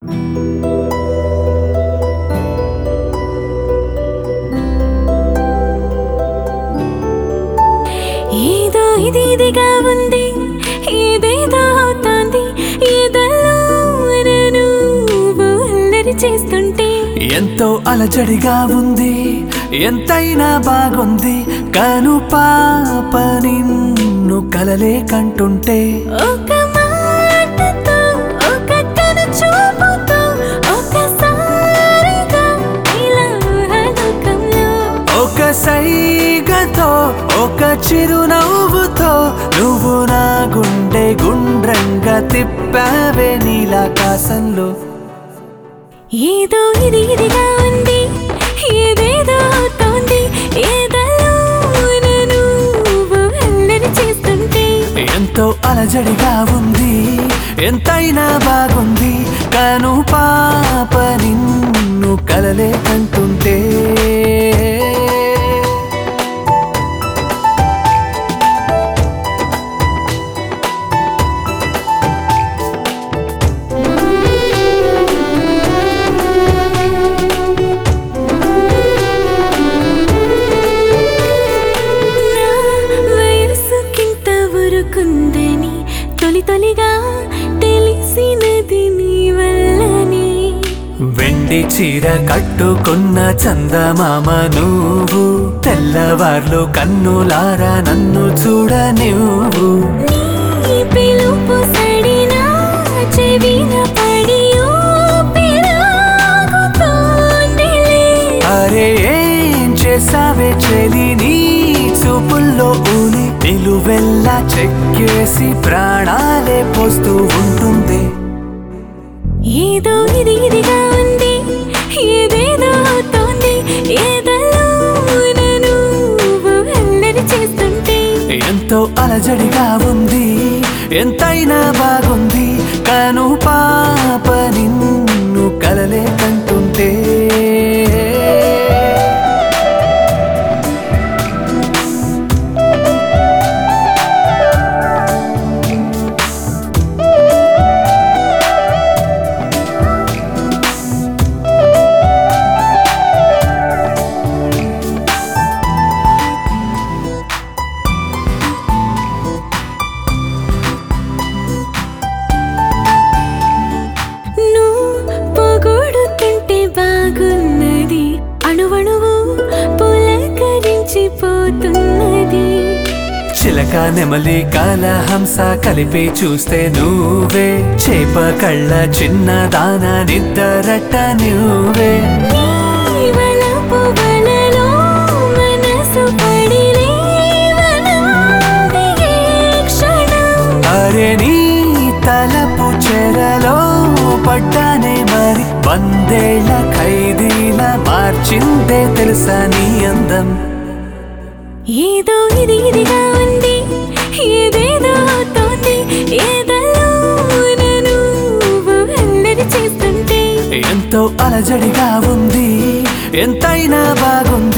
ఏదో ఇదిగా ఉంది, ఏదేదో అవుతోంది, ఏదల్లో నువ్వు అల్లరి చేస్తుంటే ఎంతో అలజడిగా ఉంది, ఎంతైనా బాగుంది. కాను పాప నిన్ను కలలే కంటుంటే ఒక మాటతో, ఒక కను చూపుతో, ఒకసారిగా ఇలా లోకంలో ఒక సైగతో, ఒక చిరునవ్వుతో నువ్వు నా గుండె గుండ్రంగా తిప్పావే నీలాకాశంలో. ఏదో ఇదిగా ఉంది, ఏదేదో అవుతోంది, ఏదల్లో నువ్వు అల్లరి చేస్తుంటే ఎంతో అలజడిగా ఉంది, ఎంతైనా బాగుంది. కాను పాప నిన్ను కలలే కంటుంటే కుందని తొలిగా తెలిసినది నీ వల్లనే. వెండి చీర కట్టుకున్న చందమామ నువ్వు, తెల్లవార్లు కన్నులారా నన్ను చూడ నువ్వు. నీ పిలుపు సడినా చెవిన పడి ఊపిరాగుతోందిలే. అరే ఏం చేసావే చెలి, నీ చూపుల్లో ఊని నిలువెల్లా చెక్కేసి ప్రాణాలే పోస్తూ ఉంటుంది. ఏదో ఇదిగా ఉంది, ఏదేదో అవుతోంది, ఏదల్లో నువ్వు అల్లరి చేస్తుంటే ఎంతో అలజడిగా ఉంది, ఎంతైనా బాగుంది. కాను పాప నిన్ను కలలే కంటుంటే చిలక నెమలి కాలహంస కలిపి చూస్తే నువ్వే, చేప కళ్ళ చిన్న దాన నిద్దరట్ట నువ్వే. అరే నీ తలపు చెరలో పడ్డానే మరి, వందేళ్ల ఖైదీలా మార్చిందే తెలుసా నీ అందం. ఏదో ఇదిగా ఉంది, ఏదేదో అవుతోంది, ఏదల్లో నువ్వు అల్లరి చేస్తుంటే ఎంతో అలజడిగా ఉంది, ఎంతైనా బాగుంది.